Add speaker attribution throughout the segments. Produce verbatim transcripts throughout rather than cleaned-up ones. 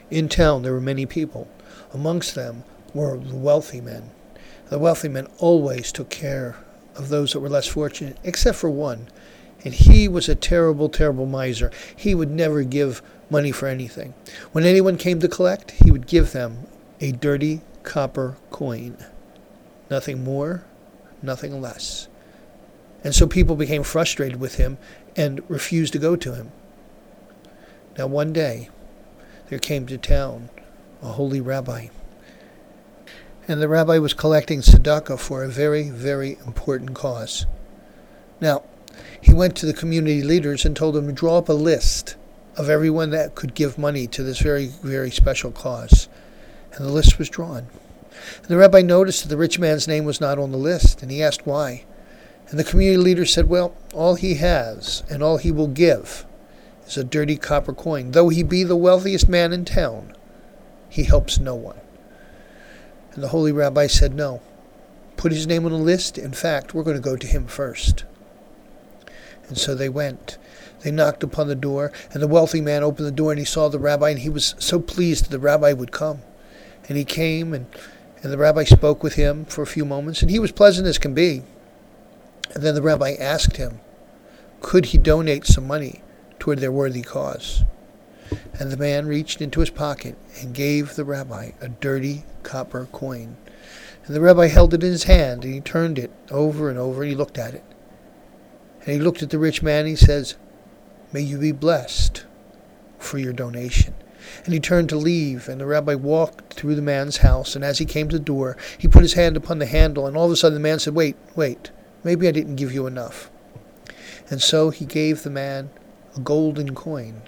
Speaker 1: In town there were many people. Amongst them were the wealthy men. The wealthy men always took care of those that were less fortunate, except for one. And he was a terrible, terrible miser. He would never give money for anything. When anyone came to collect, he would give them a dirty copper coin. Nothing more, nothing less. And so people became frustrated with him and refused to go to him. Now one day, there came to town a holy rabbi. And the rabbi was collecting tzedakah for a very, very important cause. Now, he went to the community leaders and told them to draw up a list of everyone that could give money to this very, very special cause. And the list was drawn. And the rabbi noticed that the rich man's name was not on the list, and he asked why. And the community leader said, well, all he has and all he will give is a dirty copper coin. Though he be the wealthiest man in town, he helps no one. And the holy rabbi said, no, put his name on the list. In fact, we're going to go to him first. And so they went. They knocked upon the door, and the wealthy man opened the door, and he saw the rabbi, and he was so pleased that the rabbi would come. And he came, and, and the rabbi spoke with him for a few moments, and he was pleasant as can be. And then the rabbi asked him, could he donate some money toward their worthy cause? And the man reached into his pocket and gave the rabbi a dirty copper coin. And the rabbi held it in his hand, and he turned it over and over, and he looked at it. And he looked at the rich man, and he says, may you be blessed for your donation. And he turned to leave, and the rabbi walked through the man's house, and as he came to the door, he put his hand upon the handle, and all of a sudden the man said, wait, wait, maybe I didn't give you enough. And so he gave the man a golden coin.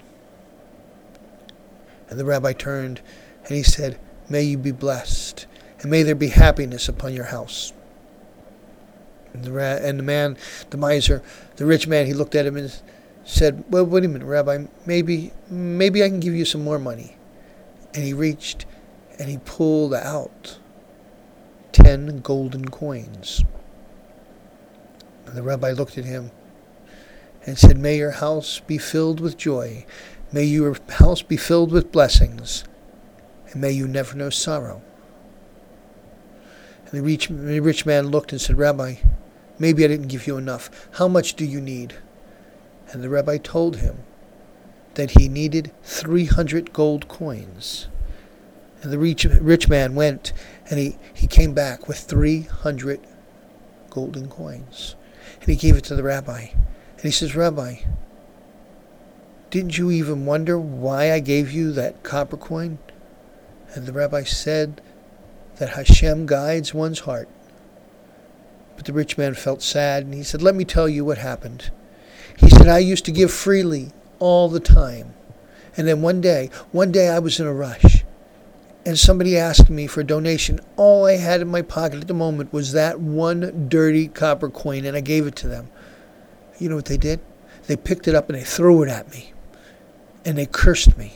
Speaker 1: And the rabbi turned, and he said, may you be blessed, and may there be happiness upon your house. And the, ra- and the man, the miser, the rich man, he looked at him and said, well, wait a minute, Rabbi, maybe, maybe I can give you some more money. And he reached and he pulled out ten golden coins. And the rabbi looked at him and said, may your house be filled with joy. May your house be filled with blessings. And may you never know sorrow. And the rich, the rich man looked and said, Rabbi, maybe I didn't give you enough. How much do you need? And the rabbi told him that he needed three hundred gold coins. And the rich, rich man went and he, he came back with three hundred golden coins. And he gave it to the rabbi. And he says, Rabbi, didn't you even wonder why I gave you that copper coin? And the rabbi said that Hashem guides one's heart. But the rich man felt sad, and he said, let me tell you what happened. He said, I used to give freely all the time. And then one day, one day I was in a rush. And somebody asked me for a donation. All I had in my pocket at the moment was that one dirty copper coin, and I gave it to them. You know what they did? They picked it up and they threw it at me. And they cursed me.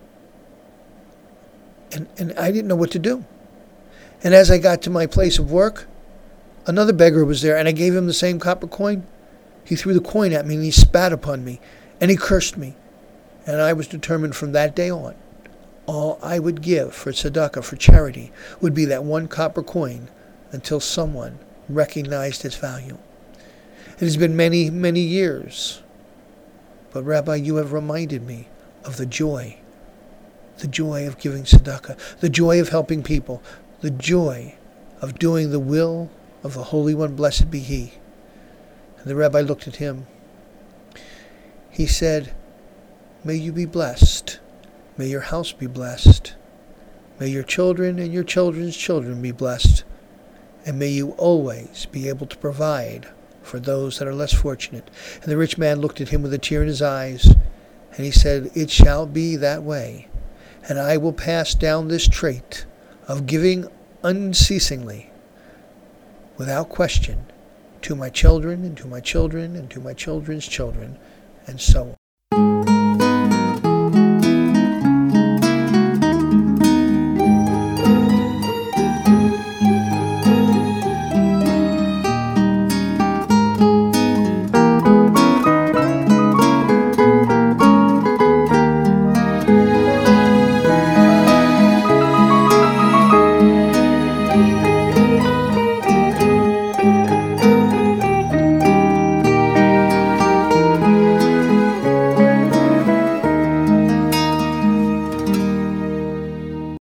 Speaker 1: And, and I didn't know what to do. And as I got to my place of work, another beggar was there, and I gave him the same copper coin. He threw the coin at me, and he spat upon me, and he cursed me. And I was determined from that day on, all I would give for tzedakah, for charity, would be that one copper coin until someone recognized its value. It has been many, many years. But Rabbi, you have reminded me of the joy, the joy of giving tzedakah, the joy of helping people, the joy of doing the will of the Holy One, blessed be He. And the rabbi looked at him. He said, may you be blessed. May your house be blessed. May your children and your children's children be blessed. And may you always be able to provide for those that are less fortunate. And the rich man looked at him with a tear in his eyes, and he said, it shall be that way. And I will pass down this trait of giving unceasingly, without question, to my children and to my children and to my children's children, and so on.